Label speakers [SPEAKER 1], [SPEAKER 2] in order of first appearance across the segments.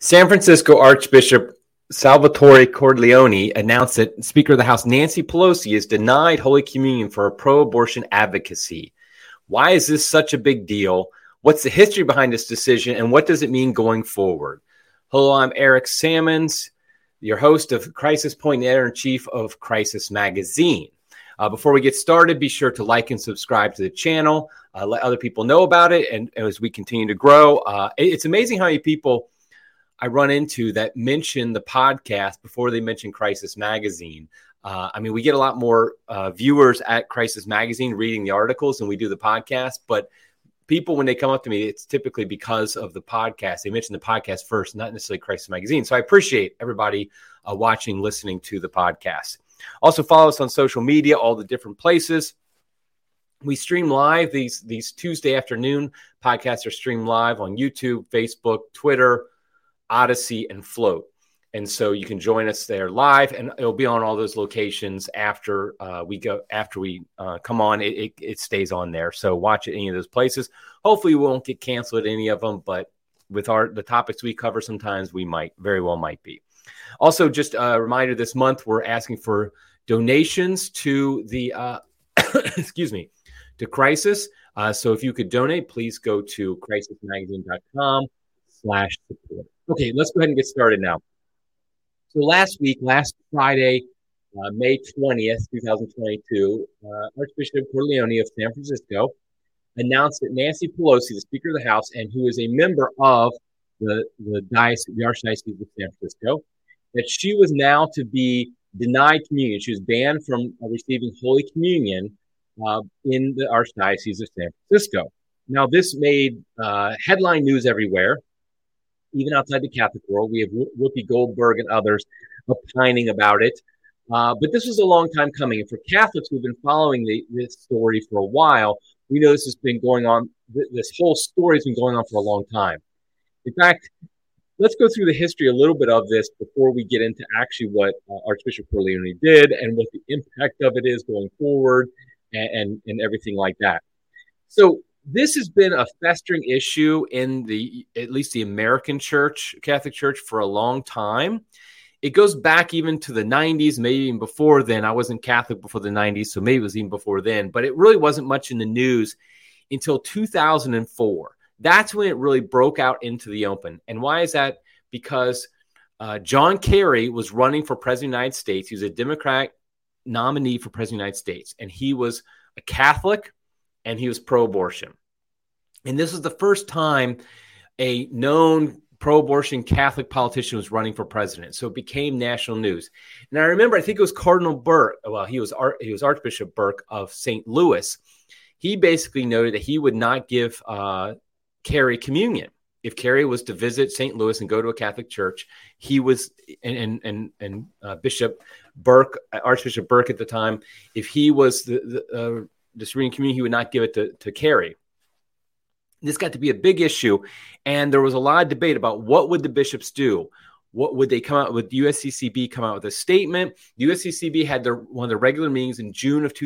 [SPEAKER 1] San Francisco Archbishop Salvatore Cordileone announced that Speaker of the House Nancy Pelosi has denied Holy Communion for pro-abortion advocacy. Why is this such a big deal? What's the history behind this decision, and what does it mean going forward? Hello, I'm Eric Sammons, your host of Crisis Point, editor-in-chief of Crisis Magazine. Before we get started, be sure to like and subscribe to the channel. Let other people know about it, and as we continue to grow. It's amazing how many people I run into that mention the podcast before they mention Crisis Magazine. We get a lot more viewers at Crisis Magazine reading the articles than we do the podcast. But people, when they come up to me, it's typically because of the podcast. They mention the podcast first, not necessarily Crisis Magazine. So I appreciate everybody watching, listening to the podcast. Also, follow us on social media, all the different places. We stream live. These Tuesday afternoon podcasts are streamed live on YouTube, Facebook, Twitter, Odyssey, and Float. And so you can join us there live, and it'll be on all those locations after we come on. It stays on there. So watch it any of those places. Hopefully we won't get canceled at any of them, but with the topics we cover, sometimes we very well might be. Also, just a reminder, this month we're asking for donations to the to Crisis. So if you could donate, please go to crisismagazine.com/support. Okay, let's go ahead and get started now. So last Friday, May 20th, 2022, Archbishop Cordileone of San Francisco announced that Nancy Pelosi, the Speaker of the House, and who is a member of the Archdiocese of San Francisco, that she was now to be denied communion. She was banned from receiving Holy Communion in the Archdiocese of San Francisco. Now, this made headline news everywhere. Even outside the Catholic world, we have Whoopi Goldberg and others opining about it. But this was a long time coming. And for Catholics who've been following this story for a while, we know this has been going on. This whole story has been going on for a long time. In fact, let's go through the history a little bit of this before we get into actually what Archbishop Cordileone did and what the impact of it is going forward and everything like that. So this has been a festering issue in at least the American Church, Catholic Church, for a long time. It goes back even to the 90s, maybe even before then. I wasn't Catholic before the 90s, so maybe it was even before then. But it really wasn't much in the news until 2004. That's when it really broke out into the open. And why is that? Because John Kerry was running for President of the United States. He was a Democratic nominee for President of the United States. And he was a Catholic, and he was pro-abortion. And this was the first time a known pro-abortion Catholic politician was running for president. So it became national news. And I remember, I think it was Cardinal Burke. Well, he was Archbishop Burke of St. Louis. He basically noted that he would not give Kerry communion. If Kerry was to visit St. Louis and go to a Catholic church, he was, and Bishop Burke, Archbishop Burke at the time, if he was distributing communion, he would not give it to Kerry. This got to be a big issue, and there was a lot of debate about what would the bishops do. What would they come out with? USCCB come out with a statement. The USCCB had one of their regular meetings in June of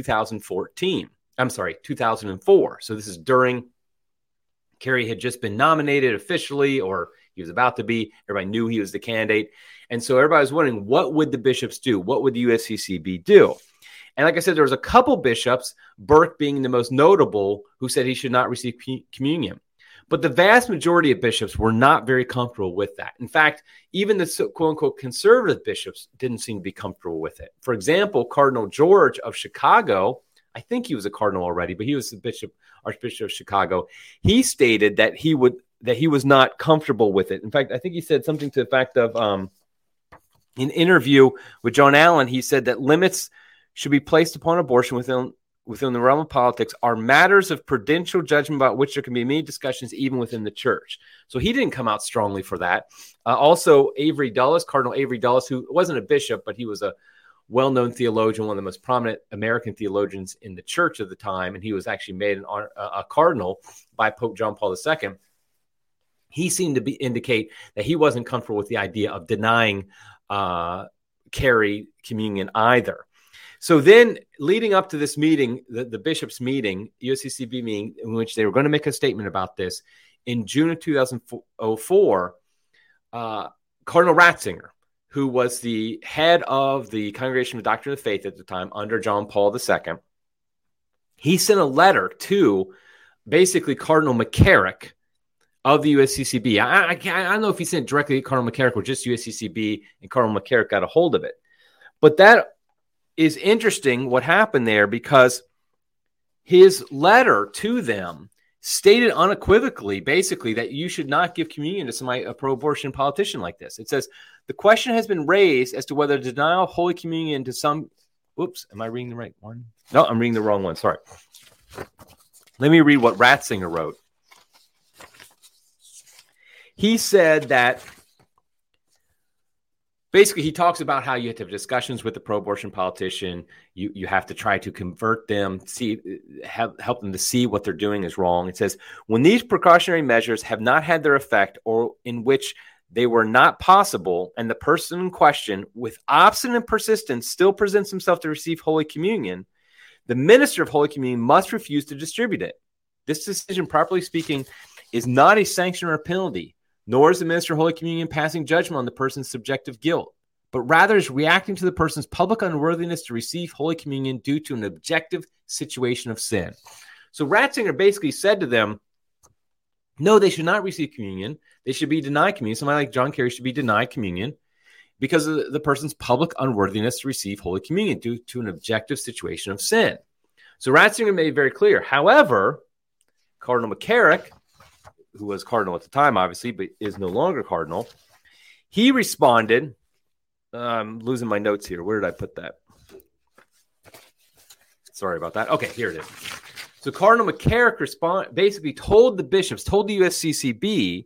[SPEAKER 1] 2004. So this is during Kerry had just been nominated officially, or he was about to be. Everybody knew he was the candidate. And so everybody was wondering, what would the bishops do? What would the USCCB do? And like I said, there was a couple bishops, Burke being the most notable, who said he should not receive communion. But the vast majority of bishops were not very comfortable with that. In fact, even the quote-unquote conservative bishops didn't seem to be comfortable with it. For example, Cardinal George of Chicago, I think he was a cardinal already, but he was the Archbishop of Chicago. He stated that he was not comfortable with it. In fact, I think he said something to the fact of in an interview with John Allen, he said that limits should be placed upon abortion within the realm of politics are matters of prudential judgment about which there can be many discussions even within the church. So he didn't come out strongly for that. Also, Avery Dulles, Cardinal Avery Dulles, who wasn't a bishop, but he was a well-known theologian, one of the most prominent American theologians in the church of the time, and he was actually made a cardinal by Pope John Paul II. He seemed to indicate that he wasn't comfortable with the idea of denying Kerry communion either. So then leading up to this meeting, the bishops' meeting, USCCB meeting, in which they were going to make a statement about this, in June of 2004, Cardinal Ratzinger, who was the head of the Congregation of Doctrine of the Faith at the time under John Paul II, he sent a letter to basically Cardinal McCarrick of the USCCB. I don't know if he sent it directly to Cardinal McCarrick or just USCCB and Cardinal McCarrick got a hold of it. But that is interesting what happened there, because his letter to them stated unequivocally, basically, that you should not give communion to somebody, a pro-abortion politician like this. It says, the question has been raised as to whether denial of Holy Communion to some... Oops, am I reading the right one? No, I'm reading the wrong one. Sorry. Let me read what Ratzinger wrote. He said that basically he talks about how you have to have discussions with the pro-abortion politician. You have to try to convert them, help them to see what they're doing is wrong. It says, when these precautionary measures have not had their effect, or in which they were not possible, and the person in question, with obstinate persistence, still presents himself to receive Holy Communion, the minister of Holy Communion must refuse to distribute it. This decision, properly speaking, is not a sanction or a penalty, nor is the minister of Holy Communion passing judgment on the person's subjective guilt, but rather is reacting to the person's public unworthiness to receive Holy Communion due to an objective situation of sin. So Ratzinger basically said to them, no, they should not receive communion. They should be denied communion. Somebody like John Kerry should be denied communion because of the person's public unworthiness to receive Holy Communion due to an objective situation of sin. So Ratzinger made it very clear. However, Cardinal McCarrick, who was cardinal at the time, obviously, but is no longer cardinal, he responded. I'm losing my notes here. Where did I put that? Sorry about that. Okay, here it is. So Cardinal McCarrick basically told the bishops, told the USCCB,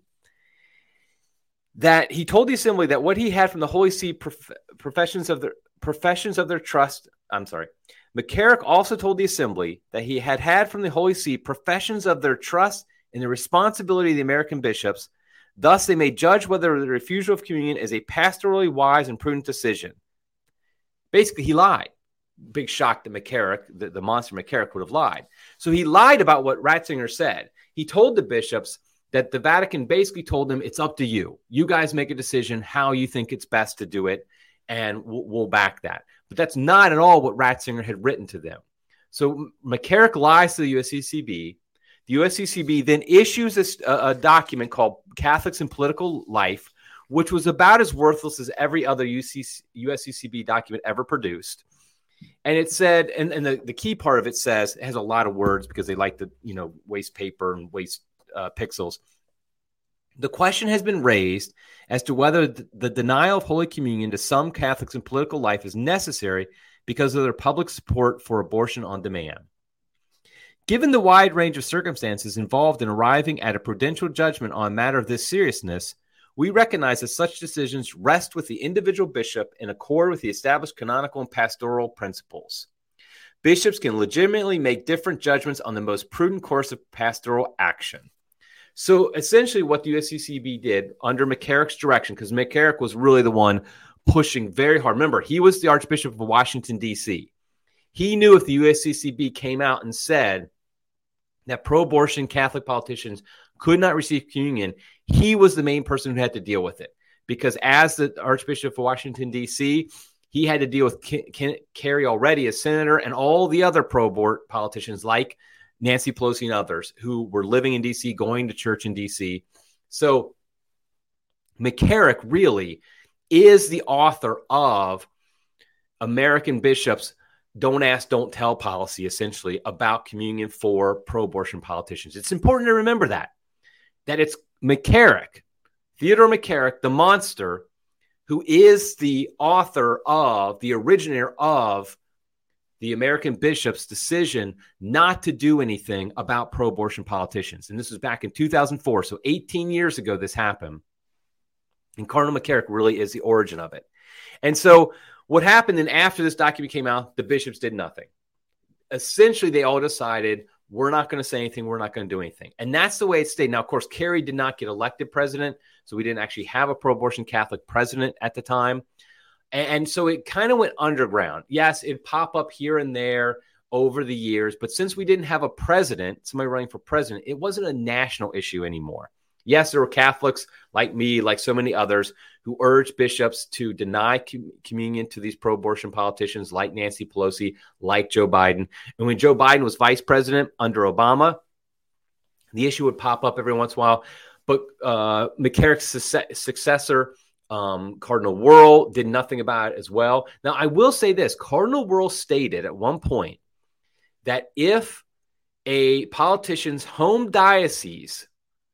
[SPEAKER 1] that he told the assembly that what he had from the Holy See professions of their trust. I'm sorry. McCarrick also told the assembly that he had from the Holy See professions of their trust in the responsibility of the American bishops. Thus, they may judge whether the refusal of communion is a pastorally wise and prudent decision. Basically, he lied. Big shock that McCarrick, the monster McCarrick, would have lied. So he lied about what Ratzinger said. He told the bishops that the Vatican basically told them, it's up to you. You guys make a decision how you think it's best to do it, and we'll back that. But that's not at all what Ratzinger had written to them. So McCarrick lies to the USCCB. The USCCB then issues a document called Catholics in Political Life, which was about as worthless as every other USCCB document ever produced. And it said, and the key part of it says, it has a lot of words because they like to, waste paper and waste pixels. The question has been raised as to whether the denial of Holy Communion to some Catholics in political life is necessary because of their public support for abortion on demand. Given the wide range of circumstances involved in arriving at a prudential judgment on a matter of this seriousness, we recognize that such decisions rest with the individual bishop in accord with the established canonical and pastoral principles. Bishops can legitimately make different judgments on the most prudent course of pastoral action. So essentially what the USCCB did under McCarrick's direction, because McCarrick was really the one pushing very hard. Remember, he was the Archbishop of Washington, D.C. He knew if the USCCB came out and said that pro-abortion Catholic politicians could not receive communion, he was the main person who had to deal with it. Because as the Archbishop of Washington, D.C., he had to deal with Kerry already as senator and all the other pro-abort politicians like Nancy Pelosi and others who were living in D.C., going to church in D.C. So McCarrick really is the author of American Bishops' Don't Ask, Don't Tell policy, essentially, about communion for pro-abortion politicians. It's important to remember that it's McCarrick, Theodore McCarrick, the monster, who is the author of, the originator of the American Bishops' decision not to do anything about pro-abortion politicians. And this was back in 2004, so 18 years ago this happened. And Cardinal McCarrick really is the origin of it. And so what happened then after this document came out, the bishops did nothing. Essentially, they all decided, we're not going to say anything. We're not going to do anything. And that's the way it stayed. Now, of course, Kerry did not get elected president, so we didn't actually have a pro-abortion Catholic president at the time. And so it kind of went underground. Yes, it'd pop up here and there over the years. But since we didn't have a president, somebody running for president, it wasn't a national issue anymore. Yes, there were Catholics like me, like so many others, who urged bishops to deny communion to these pro-abortion politicians like Nancy Pelosi, like Joe Biden. And when Joe Biden was vice president under Obama, the issue would pop up every once in a while. But McCarrick's successor, Cardinal Wuerl, did nothing about it as well. Now, I will say this. Cardinal Wuerl stated at one point that if a politician's home diocese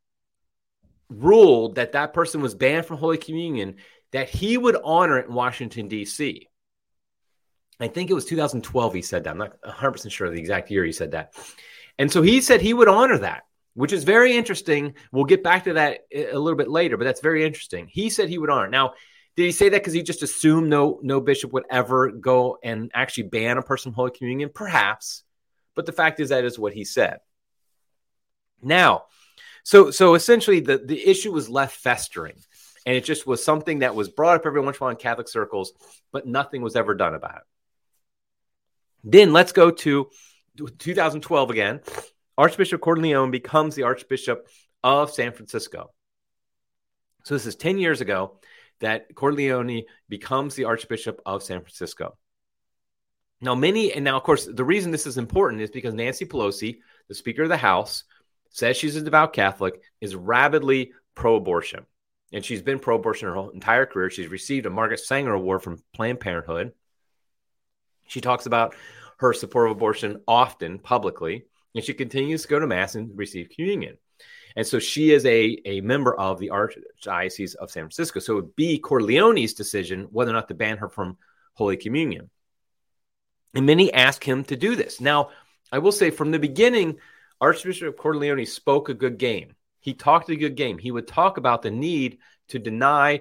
[SPEAKER 1] ruled that that person was banned from Holy Communion, that he would honor it in Washington, D.C. I think it was 2012 he said that. I'm not 100% sure of the exact year he said that. And so he said he would honor that, which is very interesting. We'll get back to that a little bit later, but that's very interesting. He said he would honor. Now, did he say that because he just assumed no bishop would ever go and actually ban a person from Holy Communion? Perhaps. But the fact is that is what he said. Now, so essentially the issue was left festering, and it just was something that was brought up every once in a while in Catholic circles, but nothing was ever done about it. Then let's go to 2012 again. Archbishop Cordileone becomes the Archbishop of San Francisco. So this is 10 years ago that Cordileone becomes the Archbishop of San Francisco. Now, of course, the reason this is important is because Nancy Pelosi, the Speaker of the House, says she's a devout Catholic, is rabidly pro-abortion. And she's been pro-abortion her whole entire career. She's received a Margaret Sanger Award from Planned Parenthood. She talks about her support of abortion often, publicly, and she continues to go to Mass and receive communion. And so she is a member of the Archdiocese of San Francisco. So it would be Cordileone's decision whether or not to ban her from Holy Communion. And many ask him to do this. Now, I will say from the beginning, Archbishop Cordileone spoke a good game. He talked a good game. He would talk about the need to deny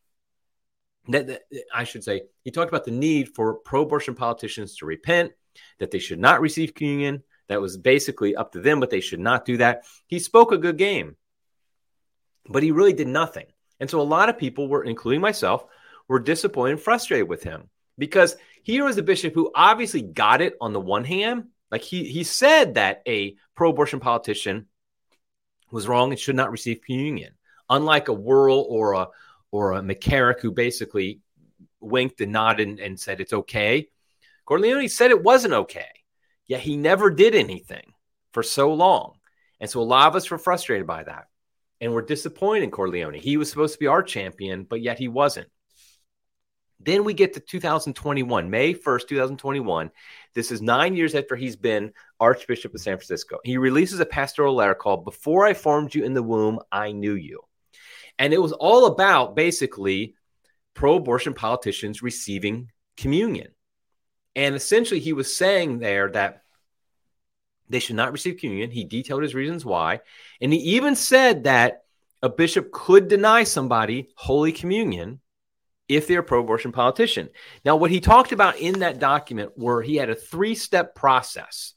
[SPEAKER 1] he talked about the need for pro-abortion politicians to repent, that they should not receive communion. That was basically up to them, but they should not do that. He spoke a good game, but he really did nothing. And so a lot of people were, including myself, were disappointed and frustrated with him because here was a bishop who obviously got it on the one hand. Like he said that a pro-abortion politician was wrong and should not receive communion, unlike a Wuerl or a McCarrick who basically winked and nodded and said it's okay. Cordileone said it wasn't okay, yet he never did anything for so long. And so a lot of us were frustrated by that. And we're disappointed in Cordileone. He was supposed to be our champion, but yet he wasn't. Then we get to 2021, May 1st, 2021. This is 9 years after he's been Archbishop of San Francisco. He releases a pastoral letter called "Before I Formed You in the Womb, I Knew You." And it was all about basically pro-abortion politicians receiving communion. And essentially he was saying there that they should not receive communion. He detailed his reasons why. And he even said that a bishop could deny somebody Holy Communion if they're a pro-abortion politician. Now, what he talked about in that document were he had a three-step process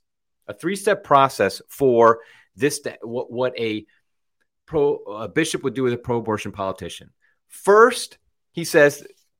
[SPEAKER 1] for this, what a bishop would do with a pro-abortion politician. First, he said,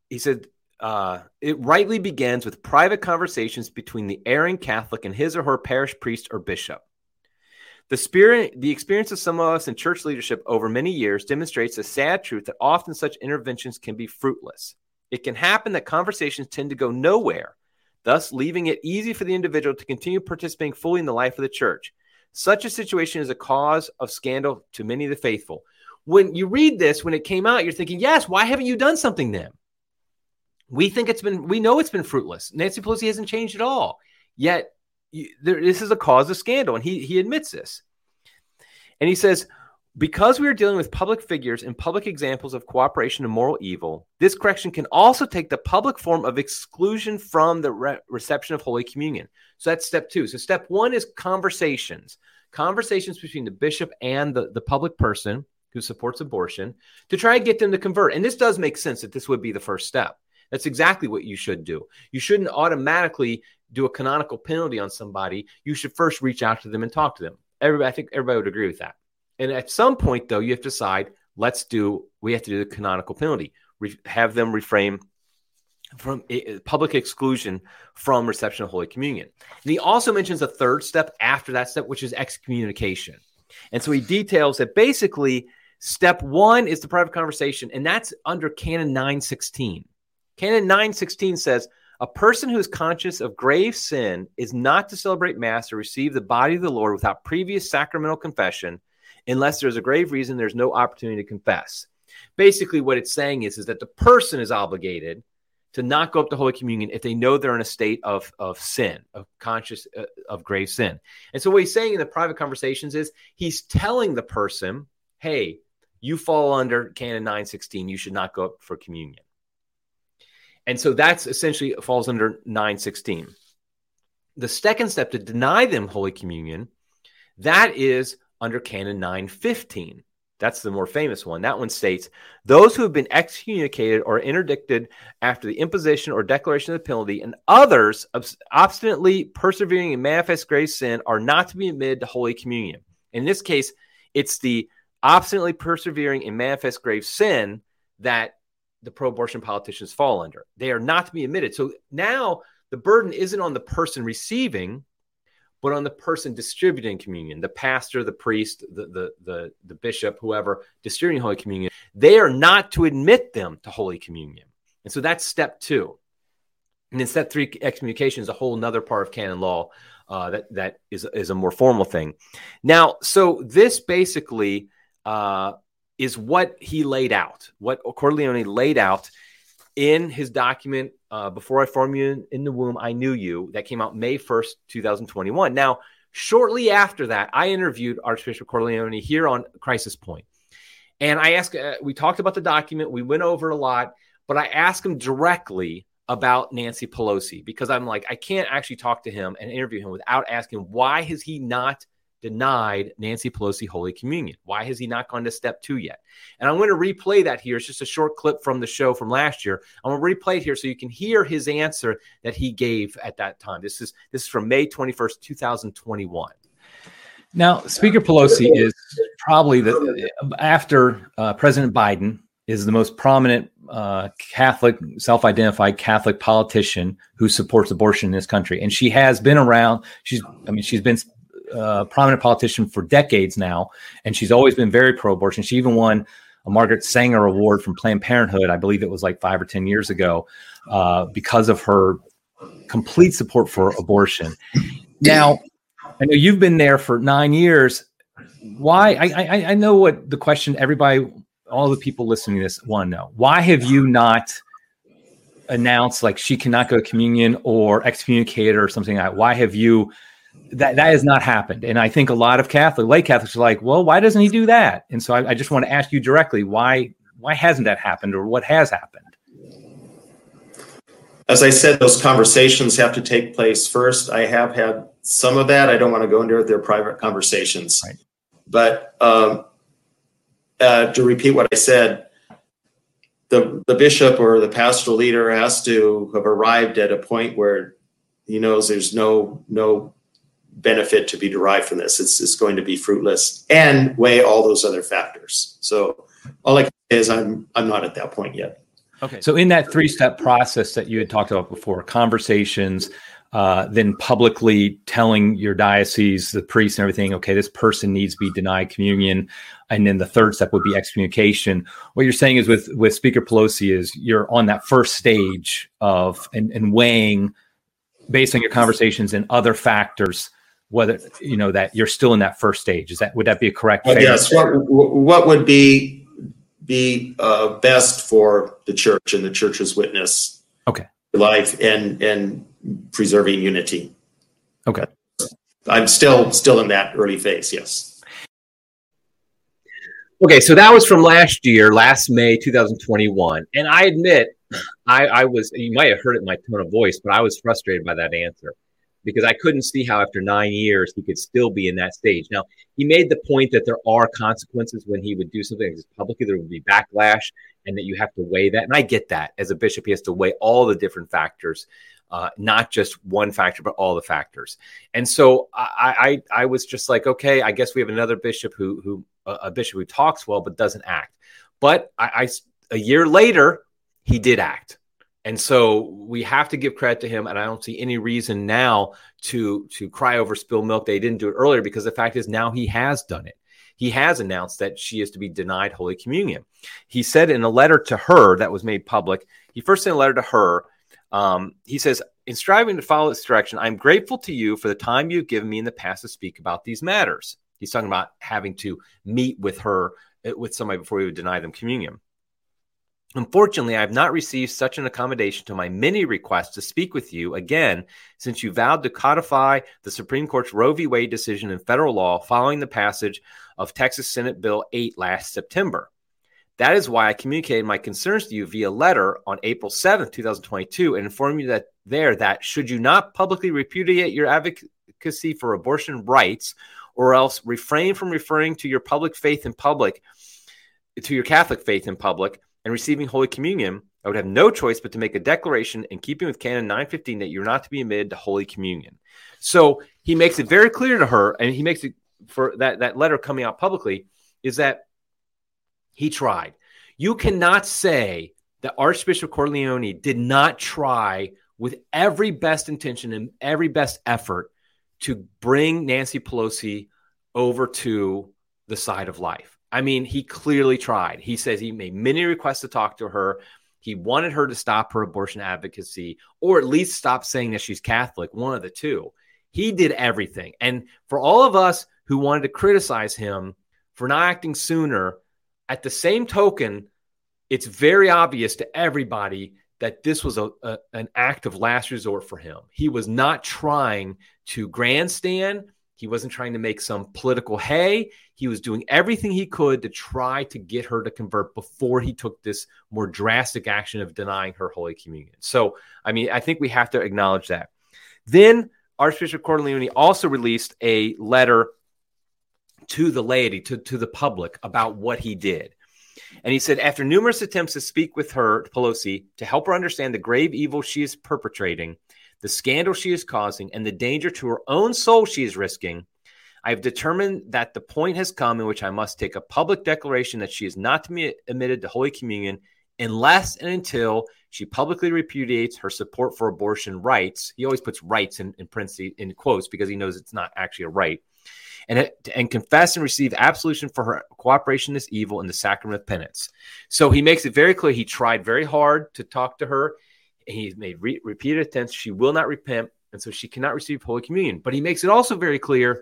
[SPEAKER 1] it rightly begins with private conversations between the erring Catholic and his or her parish priest or bishop. The experience of some of us in church leadership over many years demonstrates the sad truth that often such interventions can be fruitless. It can happen that conversations tend to go nowhere, thus leaving it easy for the individual to continue participating fully in the life of the church. Such a situation is a cause of scandal to many of the faithful. When you read this, when it came out, you're thinking, yes, why haven't you done something then? We know it's been fruitless. Nancy Pelosi hasn't changed at all. Yet, this is a cause of scandal, and he admits this. And he says, because we are dealing with public figures and public examples of cooperation and moral evil, this correction can also take the public form of exclusion from the reception of Holy Communion. So that's step two. So step one is conversations between the bishop and the public person who supports abortion to try and get them to convert. And this does make sense that this would be the first step. That's exactly what you should do. You shouldn't automatically do a canonical penalty on somebody. You should first reach out to them and talk to them. I think everybody would agree with that. And at some point, though, you have to decide, we have to do the canonical penalty, have them refrain from public exclusion from reception of Holy Communion. And he also mentions a third step after that step, which is excommunication. And so he details that basically Step 1 is the private conversation, and that's under Canon 916. Canon 916 says, a person who is conscious of grave sin is not to celebrate Mass or receive the body of the Lord without previous sacramental confession. Unless there's a grave reason, there's no opportunity to confess. Basically, what it's saying is that the person is obligated to not go up to Holy Communion if they know they're in a state of sin, of conscious of grave sin. And so what he's saying in the private conversations is he's telling the person, hey, you fall under Canon 916. You should not go up for communion. And so that's essentially falls under 916. The second step to deny them Holy Communion, that is under Canon 915. That's the more famous one. That one states, those who have been excommunicated or interdicted after the imposition or declaration of the penalty and others obstinately persevering in manifest grave sin are not to be admitted to Holy Communion. In this case, it's the obstinately persevering in manifest grave sin that the pro-abortion politicians fall under. They are not to be admitted. So now the burden isn't on the person receiving, but on the person distributing communion, the pastor, the priest, the bishop, whoever distributing Holy Communion. They are not to admit them to Holy Communion. And so that's step 2. And then step 3, excommunication, is a whole nother part of canon law that is a more formal thing. Now, so this basically is what he laid out, what Cordileone laid out in his document, Before I Formed You in the Womb, I Knew You, that came out May 1st, 2021. Now, shortly after that, I interviewed Archbishop Cordileone here on Crisis Point. And I asked, we talked about the document, we went over a lot, but I asked him directly about Nancy Pelosi, because I'm like, I can't actually talk to him and interview him without asking, why has he not denied Nancy Pelosi Holy Communion? Why has he not gone to step 2 yet? And I'm going to replay that here. It's just a short clip from the show from last year. I'm going to replay it here so you can hear his answer that he gave at that time. This is from May 21st, 2021. Now, Speaker Pelosi is probably after President Biden, is the most prominent Catholic, self-identified Catholic politician who supports abortion in this country. And she has been around. She's been a prominent politician for decades now, and she's always been very pro-abortion. She even won a Margaret Sanger Award from Planned Parenthood. I believe it was like 5 or 10 years ago, because of her complete support for abortion. Now, I know you've been there for 9 years. Why? I know what the question everybody, all the people listening to this want to know. Why have you not announced like she cannot go to communion or excommunicated or something like that? Why have you? That has not happened. And I think a lot of lay Catholics are like, well, why doesn't he do that? And so I just want to ask you directly, why hasn't that happened, or what has happened?
[SPEAKER 2] As I said, those conversations have to take place first. I have had some of that. I don't want to go into their private conversations. Right. But to repeat what I said, the bishop or the pastoral leader has to have arrived at a point where he knows there's no benefit to be derived from this. It's going to be fruitless, and weigh all those other factors. So all I can say is I'm not at that point yet.
[SPEAKER 1] Okay. So in that 3-step process that you had talked about before, conversations, then publicly telling your diocese, the priest and everything, okay, this person needs to be denied communion. And then the 3rd step would be excommunication. What you're saying is with Speaker Pelosi is you're on that first stage of and weighing based on your conversations and other factors, whether, that you're still in that first stage. Would that be a correct?
[SPEAKER 2] Yes. What would be best for the church and the church's witness?
[SPEAKER 1] Okay.
[SPEAKER 2] Life and preserving unity.
[SPEAKER 1] Okay.
[SPEAKER 2] I'm still in that early phase. Yes.
[SPEAKER 1] Okay. So that was from last May, 2021. And I admit I was, you might have heard it in my tone of voice, but I was frustrated by that answer, because I couldn't see how after 9 years he could still be in that stage. Now, he made the point that there are consequences when he would do something publicly. There would be backlash, and that you have to weigh that. And I get that. As a bishop, he has to weigh all the different factors, not just one factor, but all the factors. And so I was just like, okay, I guess we have another bishop who talks well but doesn't act. But a year later, he did act. And so we have to give credit to him, and I don't see any reason now to cry over spilled milk. They didn't do it earlier, because the fact is now he has done it. he has announced that she is to be denied Holy Communion. He said in a letter to her that was made public, he first sent a letter to her. He says, in striving to follow this direction, I'm grateful to you for the time you've given me in the past to speak about these matters. He's talking about having to meet with somebody before he would deny them communion. Unfortunately, I have not received such an accommodation to my many requests to speak with you again since you vowed to codify the Supreme Court's Roe v. Wade decision in federal law following the passage of Texas Senate Bill 8 last September. That is why I communicated my concerns to you via letter on April 7th, 2022, and informed you that should you not publicly repudiate your advocacy for abortion rights or else refrain from referring to your Catholic faith in public, and receiving Holy Communion, I would have no choice but to make a declaration in keeping with Canon 915 that you're not to be admitted to Holy Communion. So he makes it very clear to her, and he makes it for that letter coming out publicly, is that he tried. You cannot say that Archbishop Cordileone did not try with every best intention and every best effort to bring Nancy Pelosi over to the side of life. I mean, he clearly tried. He says he made many requests to talk to her. He wanted her to stop her abortion advocacy, or at least stop saying that she's Catholic, one of the two. He did everything. And for all of us who wanted to criticize him for not acting sooner, at the same token, it's very obvious to everybody that this was an act of last resort for him. He was not trying to grandstand. He wasn't trying to make some political hay. He was doing everything he could to try to get her to convert before he took this more drastic action of denying her Holy Communion. So, I mean, I think we have to acknowledge that. Then Archbishop Cordileone also released a letter to the laity, to the public, about what he did. And he said, after numerous attempts to speak with her, Pelosi, to help her understand the grave evil she is perpetrating, the scandal she is causing, and the danger to her own soul she is risking, I have determined that the point has come in which I must take a public declaration that she is not to be admitted to Holy Communion unless and until she publicly repudiates her support for abortion rights. He always puts rights in quotes because he knows it's not actually a right. And confess and receive absolution for her cooperation in this evil in the sacrament of penance. So he makes it very clear he tried very hard to talk to her. He's made repeated attempts. She will not repent, and so she cannot receive Holy Communion. But he makes it also very clear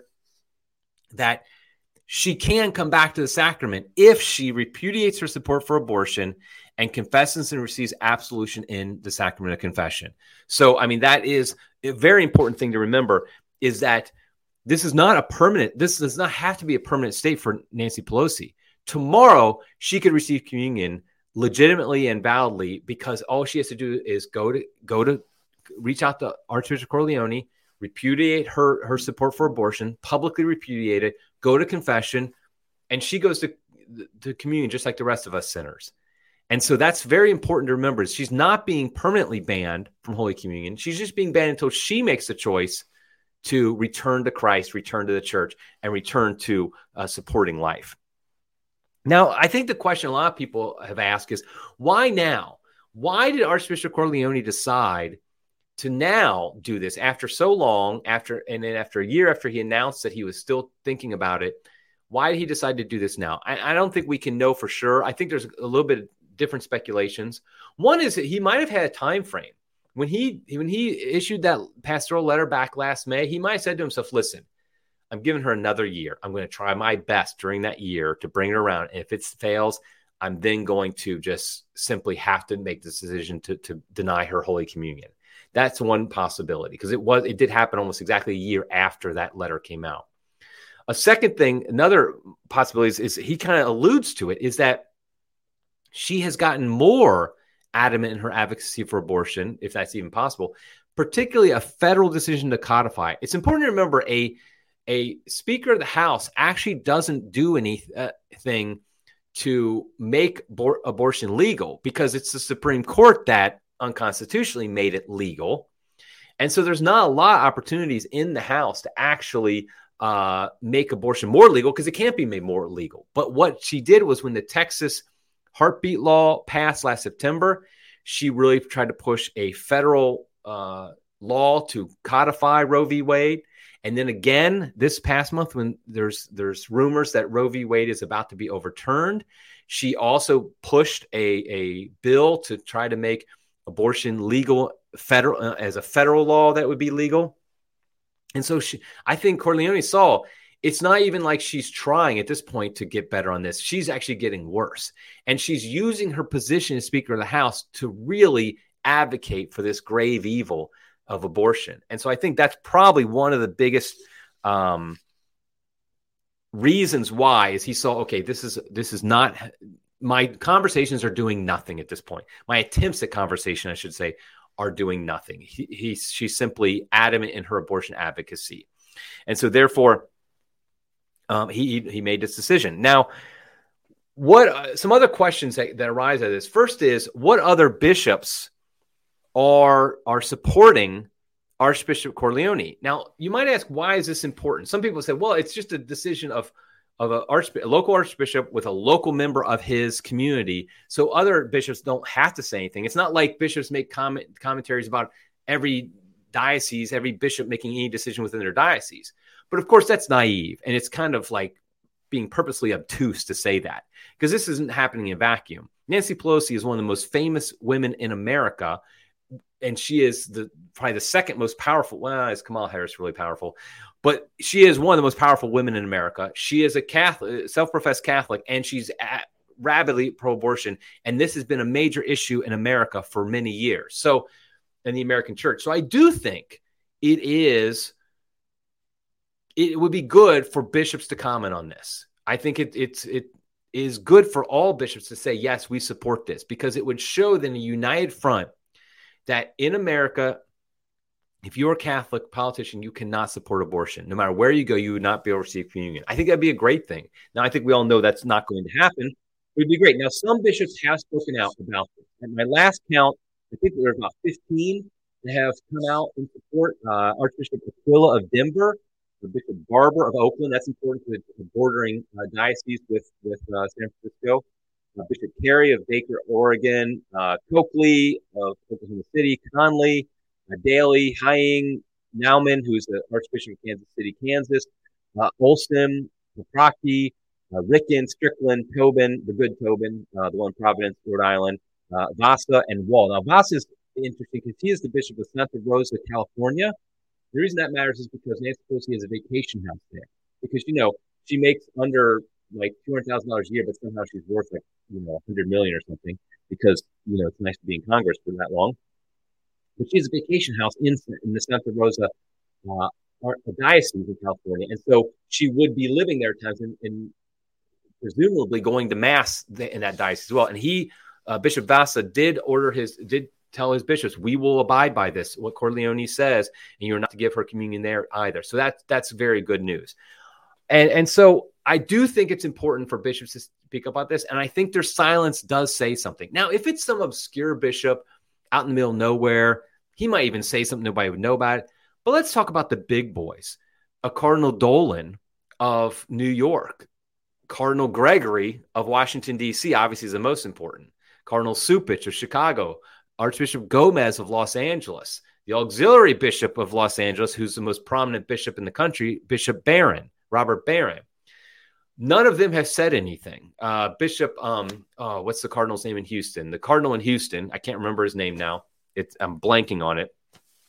[SPEAKER 1] that she can come back to the sacrament if she repudiates her support for abortion and confesses and receives absolution in the sacrament of confession. So, I mean, that is a very important thing to remember, is that this does not have to be a permanent state for Nancy Pelosi. Tomorrow, she could receive communion legitimately and validly because all she has to do is go to reach out to Archbishop Cordileone, repudiate her support for abortion, publicly repudiate it, go to confession, and she goes to communion just like the rest of us sinners. And so that's very important to remember. She's not being permanently banned from Holy Communion. She's just being banned until she makes the choice to return to Christ, return to the church, and return to supporting life. Now, I think the question a lot of people have asked is, why now? Why did Archbishop Cordileone decide to now do this after so long, after a year after he announced that he was still thinking about it? Why did he decide to do this now? I don't think we can know for sure. I think there's a little bit of different speculations. One is that he might have had a time frame. When he issued that pastoral letter back last May, he might have said to himself, listen, I'm giving her another year. I'm going to try my best during that year to bring her around. And if it fails, I'm then going to just simply have to make this decision to deny her Holy Communion. That's one possibility, because it did happen almost exactly a year after that letter came out. A second thing, another possibility is he kind of alludes to it, is that she has gotten more adamant in her advocacy for abortion, if that's even possible, particularly a federal decision to codify. It's important to remember a Speaker of the House actually doesn't do anything to make abortion legal, because it's the Supreme Court that unconstitutionally made it legal. And so there's not a lot of opportunities in the House to actually make abortion more legal, because it can't be made more legal. But what she did was, when the Texas heartbeat law passed last September, she really tried to push a federal law to codify Roe v. Wade. And then again, this past month, when there's rumors that Roe v. Wade is about to be overturned, she also pushed a bill to try to make abortion legal as a federal law that would be legal. And so I think Corleone saw it's not even like she's trying at this point to get better on this. She's actually getting worse. And she's using her position as Speaker of the House to really advocate for this grave evil of abortion. And so I think that's probably one of the biggest reasons why is he saw, okay, this is not, my conversations are doing nothing at this point. My attempts at conversation, I should say, are doing nothing. She's simply adamant in her abortion advocacy. And so therefore, he made this decision. Now, what some other questions that arise out of this? First is, what other bishops are supporting Archbishop Corleone? Now, you might ask, why is this important? Some people say, well, it's just a decision of a local archbishop with a local member of his community, so other bishops don't have to say anything. It's not like bishops make commentaries about every diocese, every bishop making any decision within their diocese. But of course, that's naive, and it's kind of like being purposely obtuse to say that, because this isn't happening in a vacuum. Nancy Pelosi is one of the most famous women in America, and she is probably the second most powerful. Well, is Kamala Harris really powerful? But she is one of the most powerful women in America. She is a Catholic, self-professed Catholic, and she's rabidly pro-abortion. And this has been a major issue in America for many years. So, in the American church. So I do think it would be good for bishops to comment on this. I think it is good for all bishops to say, yes, we support this, because it would show then a united front that in America, if you're a Catholic politician, you cannot support abortion. No matter where you go, you would not be able to receive communion. I think that'd be a great thing. Now, I think we all know that's not going to happen. It would be great. Now, some bishops have spoken out about this. At my last count, I think there were about 15 that have come out in support. Archbishop Aquila of Denver, Bishop Barber of Oakland. That's important to the bordering diocese with San Francisco. Bishop Carey of Baker, Oregon. Coakley of Oklahoma City. Conley. Daly, Hying, Nauman, who's the Archbishop of Kansas City, Kansas, Olson, Paprocki, Ricken, Strickland, Tobin, the good Tobin, the one in Providence, Rhode Island, Vasa, and Wall. Now, Vasa is interesting because he is the Bishop of Santa Rosa, California. The reason that matters is because Nancy Pelosi has a vacation house there. Because, she makes under like $200,000 a year, but somehow she's worth like, $100 million or something, because, it's nice to be in Congress for that long. But she has a vacation house in the Santa Rosa diocese in California. And so she would be living there at times and presumably going to mass in that diocese as well. And Bishop Vasa did tell his bishops, we will abide by this, what Corleone says, and you're not to give her communion there either. So that's very good news. And so I do think it's important for bishops to speak about this. And I think their silence does say something. Now, if it's some obscure bishop out in the middle of nowhere, he might even say something nobody would know about it. But let's talk about the big boys. A Cardinal Dolan of New York. Cardinal Gregory of Washington, D.C. obviously is the most important. Cardinal Cupich of Chicago. Archbishop Gomez of Los Angeles. The auxiliary bishop of Los Angeles, who's the most prominent bishop in the country, Bishop Barron, Robert Barron. None of them have said anything. Bishop, what's the cardinal's name in Houston? The cardinal in Houston, I can't remember his name now. I'm blanking on it.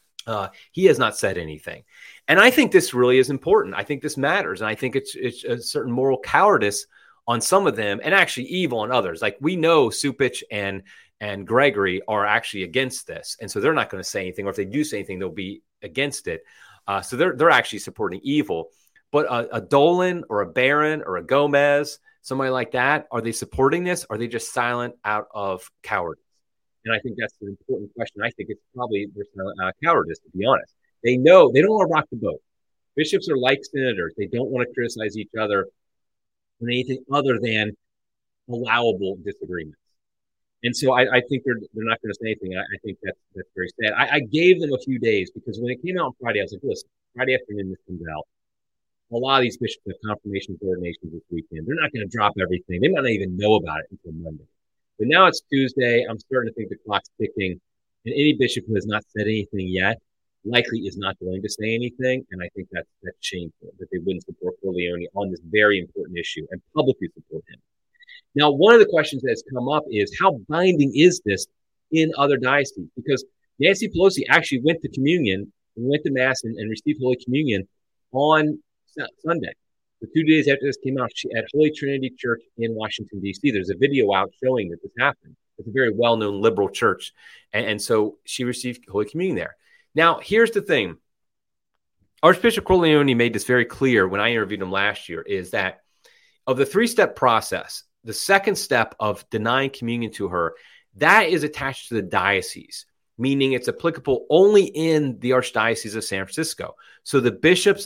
[SPEAKER 1] He has not said anything. And I think this really is important. I think this matters. And I think it's a certain moral cowardice on some of them, and actually evil on others. Like, we know Cupich and Gregory are actually against this. And so they're not going to say anything, or if they do say anything, they'll be against it. So they're actually supporting evil. But a Dolan or a Barron or a Gomez, somebody like that, are they supporting this? Or are they just silent out of cowardice? And I think that's an important question. I think it's probably their silent cowardice, to be honest. They know they don't want to rock the boat. Bishops are like senators. They don't want to criticize each other on anything other than allowable disagreements. And so I think they're not going to say anything. I think that's very sad. I gave them a few days, because when it came out on Friday, I was like, listen, Friday afternoon this comes out. A lot of these bishops have confirmations and ordinations this weekend. They're not going to drop everything. They might not even know about it until Monday. But now it's Tuesday. I'm starting to think the clock's ticking. And any bishop who has not said anything yet, likely is not going to say anything. And I think that's shameful that they wouldn't support Corleone on this very important issue and publicly support him. Now, one of the questions that's come up is how binding is this in other dioceses? Because Nancy Pelosi actually went to communion, went to Mass and received Holy Communion on Sunday. So 2 days after this came out, at Holy Trinity Church in Washington, D.C., there's a video out showing that this happened. It's a very well-known liberal church. And so she received Holy Communion there. Now, here's the thing. Archbishop Corleone made this very clear when I interviewed him last year, is that of the 3-step process, the second step of denying communion to her, that is attached to the diocese, meaning it's applicable only in the Archdiocese of San Francisco. So the bishops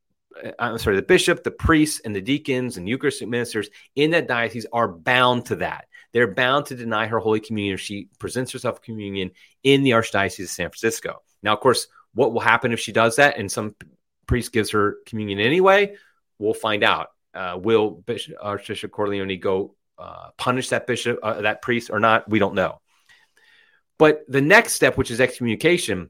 [SPEAKER 1] the bishop, the priests, and the deacons and Eucharistic ministers in that diocese are bound to that. They're bound to deny her Holy Communion if she presents herself communion in the Archdiocese of San Francisco. Now, of course, what will happen if she does that and some priest gives her communion anyway? We'll find out. Will Archbishop Corleone go punish that bishop, that priest, or not? We don't know. But the next step, which is excommunication,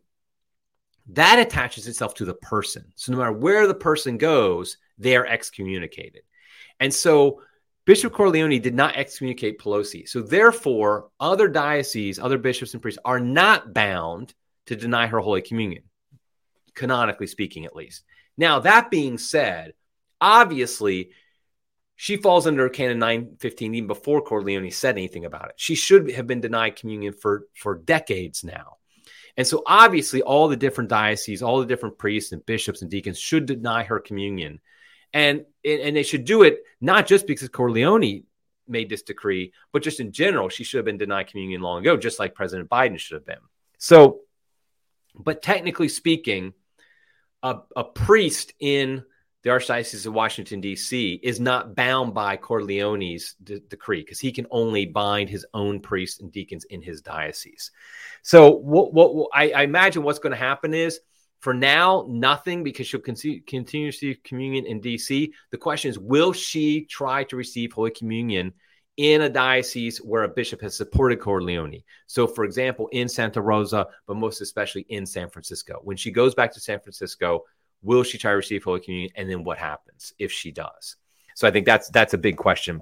[SPEAKER 1] that attaches itself to the person. So no matter where the person goes, they are excommunicated. And so Bishop Corleone did not excommunicate Pelosi. So therefore, other dioceses, other bishops and priests are not bound to deny her Holy Communion, canonically speaking, at least. Now, that being said, obviously, she falls under Canon 915 even before Corleone said anything about it. She should have been denied communion for decades now. And so obviously all the different dioceses, all the different priests and bishops and deacons should deny her communion. And they should do it not just because Corleone made this decree, but just in general, she should have been denied communion long ago, just like President Biden should have been. So, but technically speaking, a priest in the Archdiocese of Washington, D.C. is not bound by Corleone's decree because he can only bind his own priests and deacons in his diocese. So what I imagine what's going to happen is, for now, nothing, because she'll continue to receive communion in D.C. The question is, will she try to receive Holy Communion in a diocese where a bishop has supported Corleone? So, for example, in Santa Rosa, but most especially in San Francisco. When she goes back to San Francisco, will she try to receive Holy Communion? And then what happens if she does? So I think that's a big question.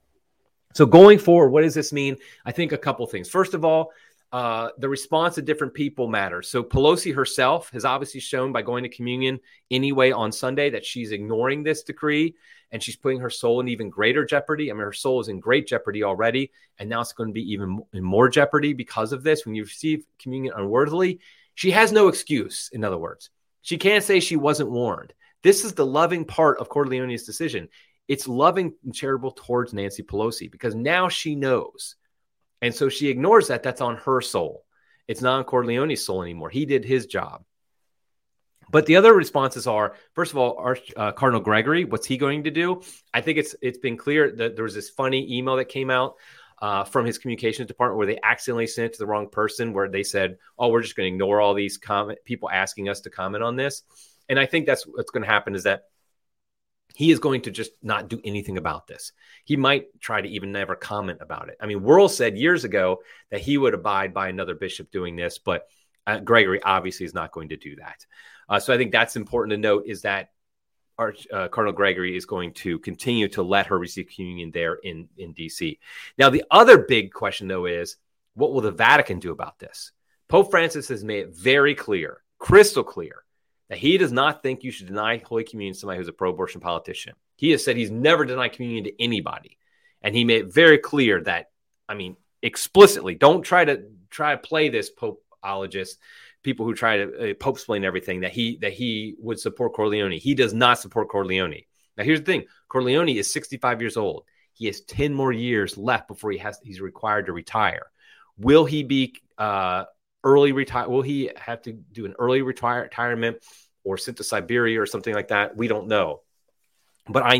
[SPEAKER 1] So going forward, what does this mean? I think a couple things. First of all, the response of different people matters. So Pelosi herself has obviously shown by going to communion anyway on Sunday that she's ignoring this decree and she's putting her soul in even greater jeopardy. I mean, her soul is in great jeopardy already, and now it's going to be even in more jeopardy because of this. When you receive communion unworthily, she has no excuse, in other words. She can't say she wasn't warned. This is the loving part of Corleone's decision. It's loving and charitable towards Nancy Pelosi because now she knows. And so she ignores that. That's on her soul. It's not on Corleone's soul anymore. He did his job. But the other responses are, first of all, Cardinal Gregory, what's he going to do? I think it's been clear that there was this funny email that came out from his communications department where they accidentally sent it to the wrong person, where they said, oh, we're just going to ignore all these people asking us to comment on this. And I think that's what's going to happen, is that he is going to just not do anything about this. He might try to even never comment about it. I mean, Wuerl said years ago that he would abide by another bishop doing this, but Gregory obviously is not going to do that. So I think that's important to note, is that Cardinal Gregory is going to continue to let her receive communion there in D.C. Now, the other big question, though, is what will the Vatican do about this? Pope Francis has made it very clear, crystal clear, that he does not think you should deny Holy Communion to somebody who's a pro-abortion politician. He has said he's never denied communion to anybody. And he made it very clear that, I mean, explicitly, don't try to play this Popeologist, people who try to Pope-splain everything, that he would support Corleone. He does not support Corleone. Now, here's the thing. Corleone is 65 years old. He has 10 more years left before he's required to retire. Will he be early retire? Will he have to do an early retirement or sent to Siberia or something like that? We don't know. But I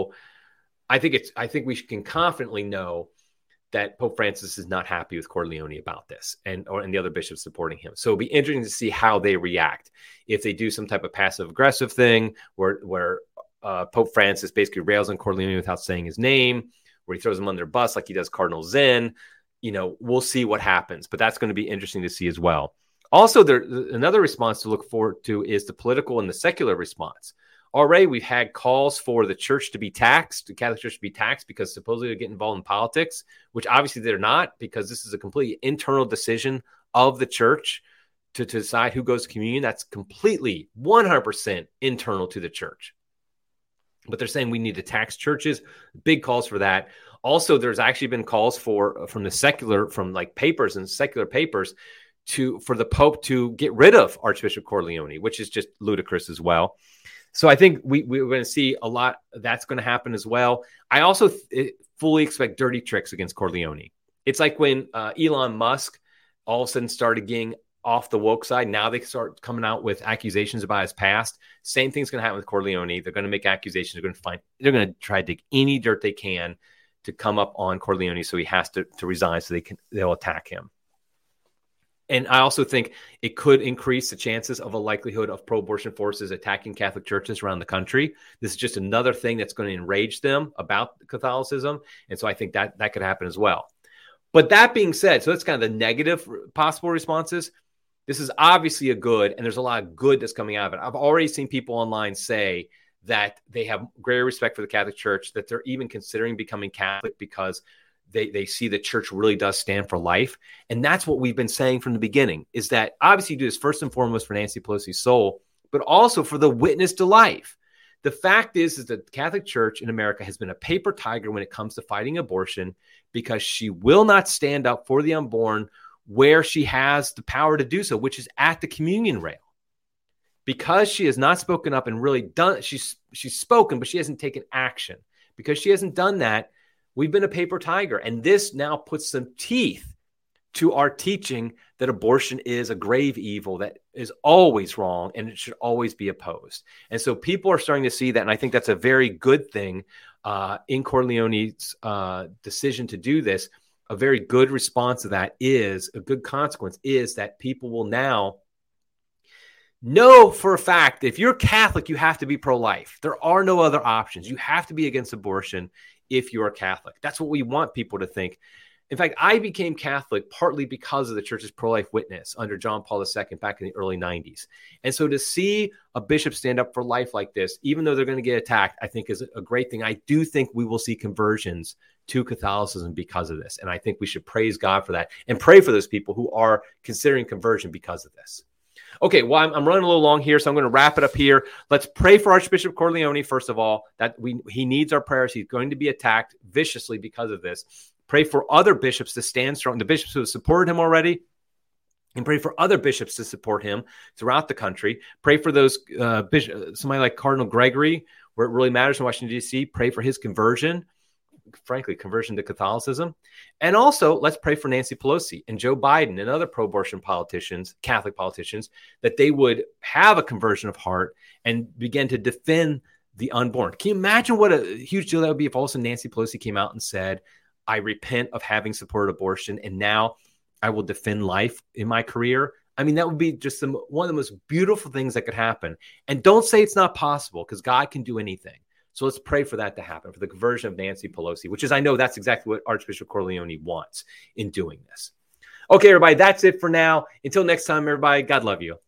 [SPEAKER 1] think we can confidently know that Pope Francis is not happy with Corleone about this, and the other bishops supporting him. So it'll be interesting to see how they react. If they do some type of passive aggressive thing where Pope Francis basically rails on Corleone without saying his name, where he throws him under the bus like he does Cardinal Zen, we'll see what happens. But that's going to be interesting to see as well. Also, another response to look forward to is the political and the secular response. Already, we've had calls for the church to be taxed, the Catholic Church to be taxed because supposedly they get involved in politics, which obviously they're not, because this is a completely internal decision of the church to decide who goes to communion. That's completely 100% internal to the church. But they're saying we need to tax churches. Big calls for that. Also, there's actually been calls from like papers and secular papers for the Pope to get rid of Archbishop Cordileone, which is just ludicrous as well. So I think we're going to see a lot that's going to happen as well. I also fully expect dirty tricks against Cordileone. It's like when Elon Musk all of a sudden started getting off the woke side. Now they start coming out with accusations about his past. Same thing's going to happen with Cordileone. They're going to make accusations. They're going to try to dig any dirt they can to come up on Cordileone, so he has to resign, so they'll attack him. And I also think it could increase the chances of a likelihood of pro-abortion forces attacking Catholic churches around the country. This is just another thing that's going to enrage them about Catholicism. And so I think that could happen as well. But that being said, so that's kind of the negative possible responses. This is obviously a good, and there's a lot of good that's coming out of it. I've already seen people online say that they have greater respect for the Catholic Church, that they're even considering becoming Catholic because they see the church really does stand for life. And that's what we've been saying from the beginning, is that obviously you do this first and foremost for Nancy Pelosi's soul, but also for the witness to life. The fact is that the Catholic Church in America has been a paper tiger when it comes to fighting abortion, because she will not stand up for the unborn where she has the power to do so, which is at the communion rail. Because she has not spoken up and really done, she's spoken, but she hasn't taken action. Because she hasn't done that, we've been a paper tiger. And this now puts some teeth to our teaching that abortion is a grave evil that is always wrong and it should always be opposed. And so people are starting to see that. And I think that's a very good thing in Cordileone's decision to do this. A very good response to that is, a good consequence is that people will now know for a fact, if you're Catholic, you have to be pro-life. There are no other options. You have to be against abortion if you are Catholic. That's what we want people to think. In fact, I became Catholic partly because of the church's pro-life witness under John Paul II back in the early 90s. And so to see a bishop stand up for life like this, even though they're going to get attacked, I think is a great thing. I do think we will see conversions to Catholicism because of this. And I think we should praise God for that and pray for those people who are considering conversion because of this. Okay, well, I'm running a little long here, so I'm going to wrap it up here. Let's pray for Archbishop Cordileone, first of all, that he needs our prayers. He's going to be attacked viciously because of this. Pray for other bishops to stand strong, the bishops who have supported him already, and pray for other bishops to support him throughout the country. Pray for those bishops, somebody like Cardinal Gregory, where it really matters in Washington, D.C. Pray for his conversion. Frankly, conversion to Catholicism. And also, let's pray for Nancy Pelosi and Joe Biden and other pro-abortion politicians, Catholic politicians, that they would have a conversion of heart and begin to defend the unborn. Can you imagine what a huge deal that would be if all of a sudden Nancy Pelosi came out and said, I repent of having supported abortion, and now I will defend life in my career? I mean, that would be just one of the most beautiful things that could happen. And don't say it's not possible, because God can do anything. So let's pray for that to happen, for the conversion of Nancy Pelosi, which is, I know that's exactly what Archbishop Cordileone wants in doing this. Okay, everybody, that's it for now. Until next time, everybody, God love you.